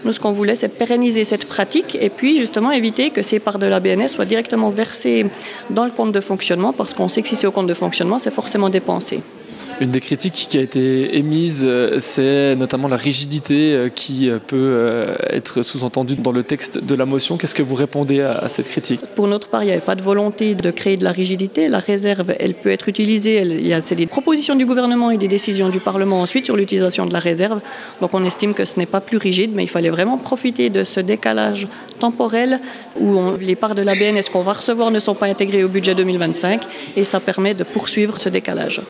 Nous, ce qu'on voulait, c'est pérenniser cette pratique et puis justement éviter que ces parts de la BNS soient directement versées dans le compte de fonctionnement, parce qu'on sait que si c'est au compte de fonctionnement, c'est forcément dépensé. Une des critiques qui a été émise, c'est notamment la rigidité qui peut être sous-entendue dans le texte de la motion. Qu'est-ce que vous répondez à cette critique ? Pour notre part, il n'y avait pas de volonté de créer de la rigidité. La réserve, elle peut être utilisée. C'est des propositions du gouvernement et des décisions du Parlement ensuite sur l'utilisation de la réserve. Donc on estime que ce n'est pas plus rigide, mais il fallait vraiment profiter de ce décalage temporel où les parts de la BNS qu'on va recevoir ne sont pas intégrées au budget 2025 et ça permet de poursuivre ce décalage.